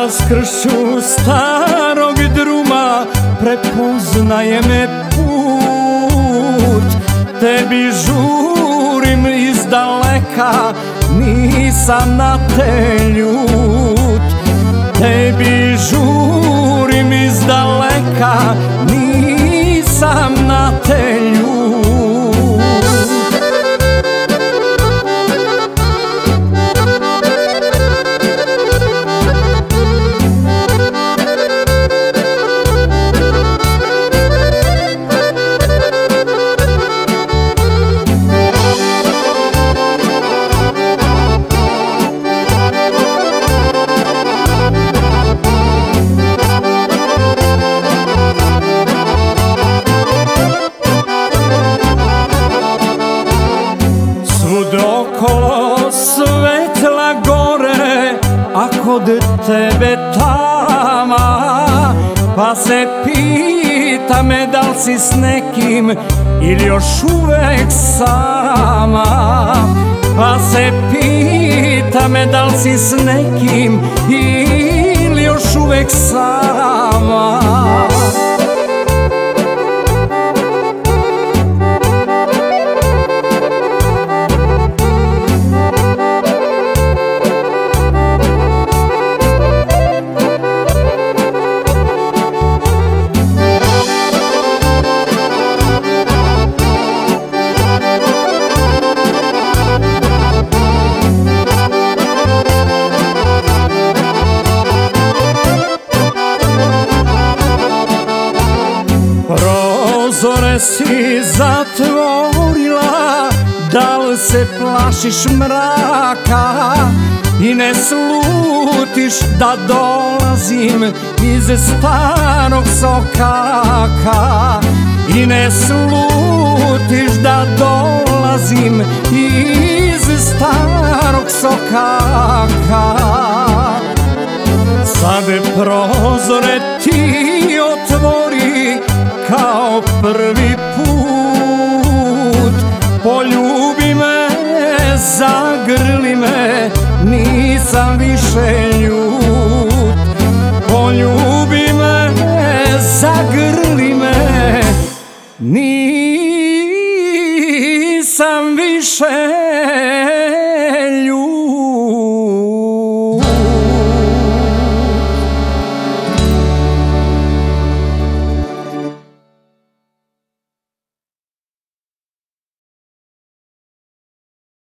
raskršću starog druma prepoznaje me put. Tebi žurim iz daleka, nisam na te ljut. Tebi žurim iz daleka, nisam na te ljut. Okolo svetla gore, a kod tebe tama. Pa se pita me da li si s nekim ili još uvek sama. Pa se pita me da li si s nekim ili još uvek sama. Prozore si zatvorila, da li se plašiš mraka i ne slutiš da dolazim iz starog sokaka. I ne slutiš da dolazim iz starog sokaka. Sad prozore ti otvori kao prvi put. Poljubi me, zagrli me, nisam više ljut. Poljubi me, zagrli me, nisam više